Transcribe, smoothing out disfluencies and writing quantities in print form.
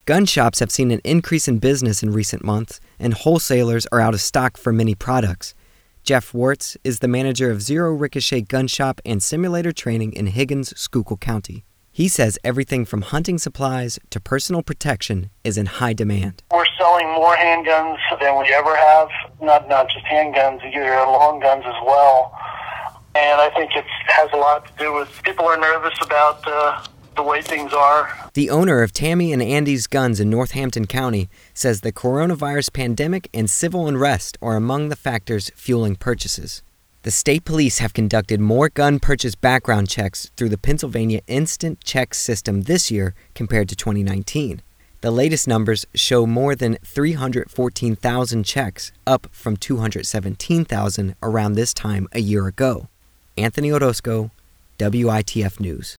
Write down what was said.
Gun shops have seen an increase in business in recent months, and wholesalers are out of stock for many products. Jeff Wartz is the manager of Zero Ricochet Gun Shop and Simulator Training in Higgins, Schuylkill County. He says everything from hunting supplies to personal protection is in high demand. We're selling more handguns than we ever have, not just handguns, either long guns as well. And I think it has a lot to do with people are nervous about the way things are. The owner of Tammy and Andy's Guns in Northampton County says the coronavirus pandemic and civil unrest are among the factors fueling purchases. The state police have conducted more gun purchase background checks through the Pennsylvania Instant Check system this year compared to 2019. The latest numbers show more than 314,000 checks, up from 217,000 around this time a year ago. Anthony Orozco, WITF News.